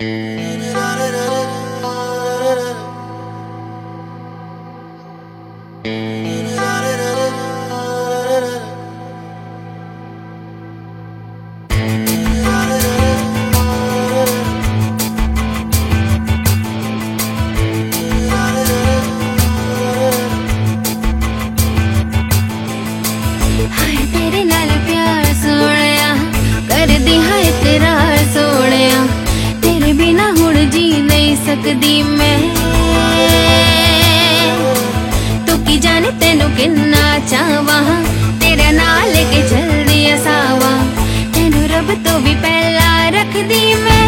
सकदी मैं तू की जाने तेनू किन्ना चाहवा तेरे नाल के जल्दी असावा तेनू रब तो भी पहला रख दी मैं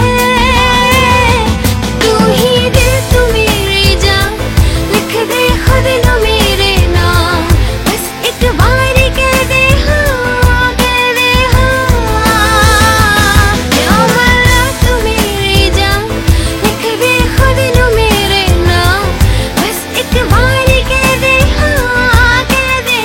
तू ही दिल तू मेरी जान लिख दे खुद लो मेरे नाम बस एक बार कह दे हाँ कह दे हाँ यो वाला तू मेरी जान लिख दे खुद लो मेरे नाम बस एक बार कह दे हाँ कह दे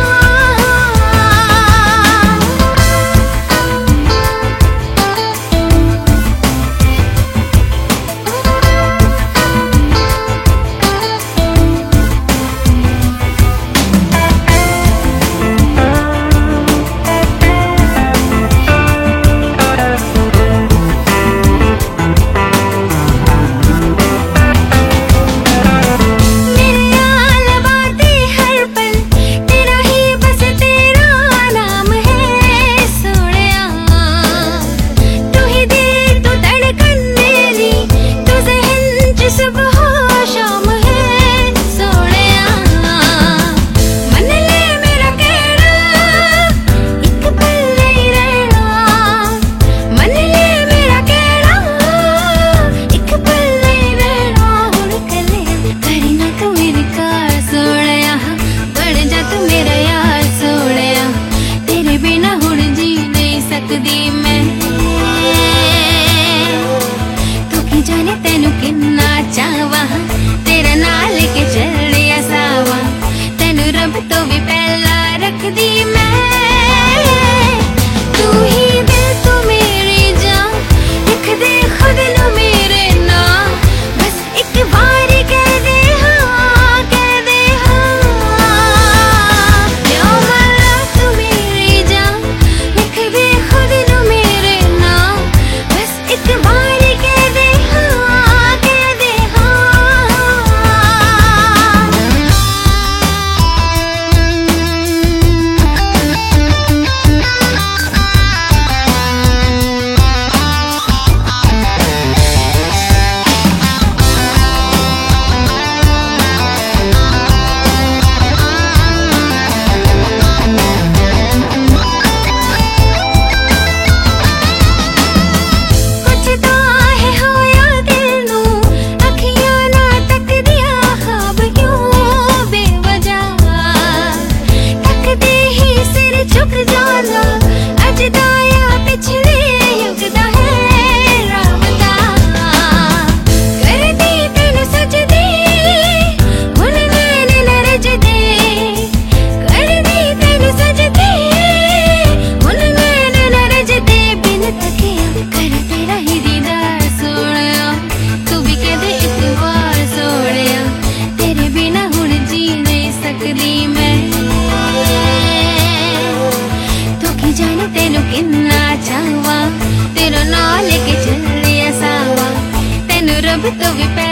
तेनू किन्ना चाहवा तेरा नाल के चलदे असावा तेनू रब तो भी पहला रख दी मैं तू ही दिल तू मेरी जान लिख दे खुद लो मेरे नाम बस एक बार कह दे हाँ कह दे हाँ यो वाला तू मेरी जान लिख दे खुद लो मेरे नाम बस एक बार कह दे तेनू किन्ना चाहवा तेरा नाल के चलदे असावा तेनू रब तो भी